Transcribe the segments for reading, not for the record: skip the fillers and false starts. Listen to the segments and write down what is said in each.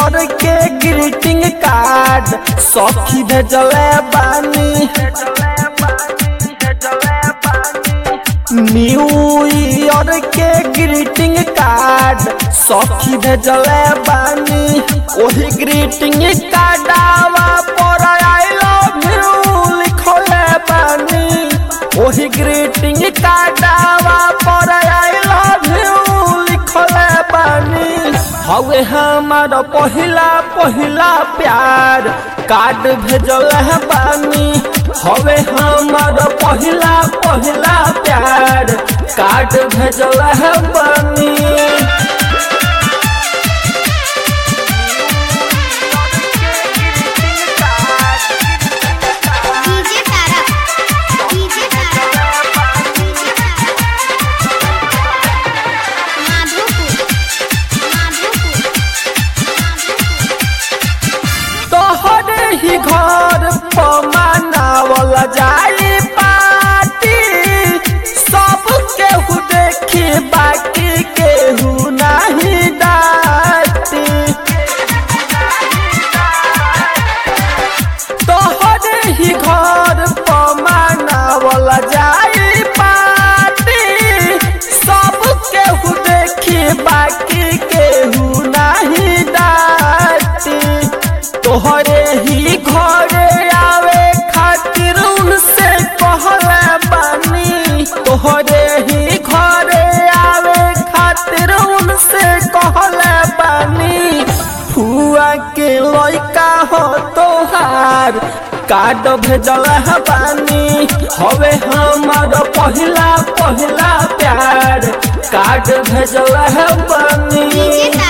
Year के greeting card सखी भेजले बानी। न्यू ईयर के ग्रीटिंग कार्ड सखी भेजले बानी। ओही ग्रीटिंग कार्डवा पर आई लव यू लिखले बानी। ओही ग्रीटिंग कार्डवा पर आई लव यू लिखले बानी। हवे हमारा पहिला प्यार कार्ड भेजले बानी। हवे हमारा पहिला प्यार कार्ड भेजले बानी। ही घर पर मनावल जाई पार्टी। सब केहू देखी बाकी केहू नहीं डाटी। तोहरे ही घर पर मनावल जाई पार्टी। सब केहू देखी बाकी केहू नहीं डाटी। तोहरे ही घरे आवे खातिर उनसे कहले बानी। तोहरे ही घरे आवे खातिर उनसे कहले बानी। फुआ के लइका हो तोहार कार्ड भेजले बानी। हवे हमार पहिला प्यार कार्ड भेजले बानी।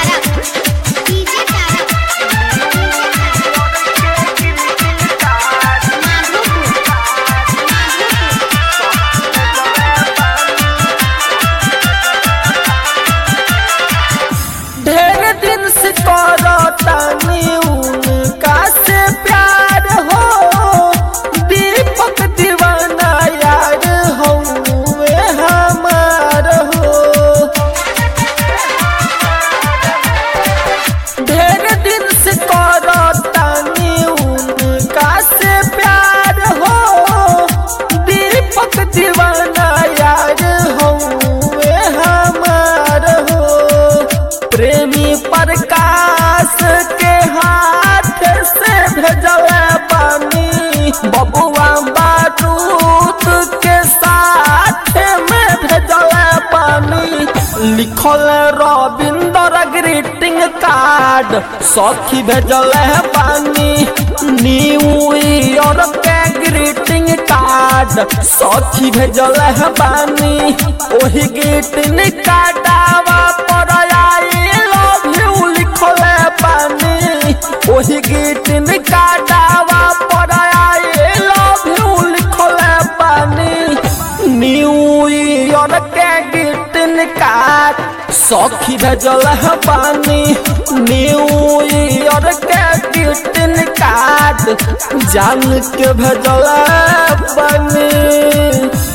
उनका से प्यार हो दीपक दीवाना यार हो वे हमार हो। ढेर दिन से करतानी उनका से प्यार हो दीपक दीवाना यार हो वे हमार हो। प्रेमी प्रकाश के हाथ से भेजले बानी। बबुआ बारूद के साथ में भेजले बानी। लिखल रविंदर ग्रीटिंग कार्ड सखी भेजले बानी। न्यू ईयर के ग्रीटिंग कार्ड सखी भेजले बानी। ओही ग्रीटिंग कार्डवा पर आई लव यू लिखले बानी। ओही ग्रीटिंग कार्डवा पर आई लव यू लिखले बानी। न्यू ईयर के ग्रीटिंग कार्ड सखी भेजले बानी। न्यू ईयर के ग्रीटिंग कार्ड जान के भेजले बानी।